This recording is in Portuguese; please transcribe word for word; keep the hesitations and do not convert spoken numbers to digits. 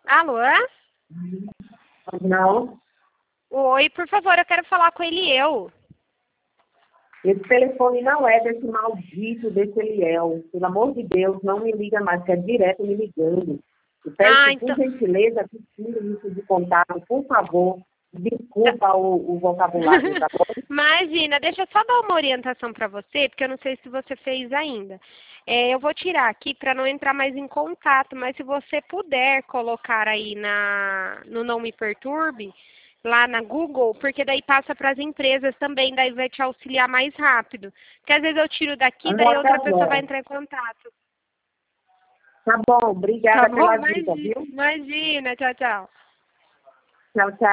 Alô? Não. Oi, por favor, eu quero falar com Eliel. Esse telefone não é desse maldito desse Eliel. Pelo amor de Deus, não me liga mais, que é direto me ligando. Eu peço, Ah, por então... gentileza, que tire isso de contato, por favor. Desculpa o, o vocabulário, tá bom? Imagina, deixa eu só dar uma orientação para você, porque eu não sei se você fez ainda. É, eu vou tirar aqui para não entrar mais em contato, mas se você puder colocar aí na, no Não Me Perturbe, lá na Google, porque daí passa para as empresas também, daí vai te auxiliar mais rápido. Porque às vezes eu tiro daqui, daí Anota outra pessoa vai agora. entrar em contato. Tá bom, Tá obrigada bom? pela dica, Imagina, viu? imagina. Tchau, tchau. Tchau, tchau.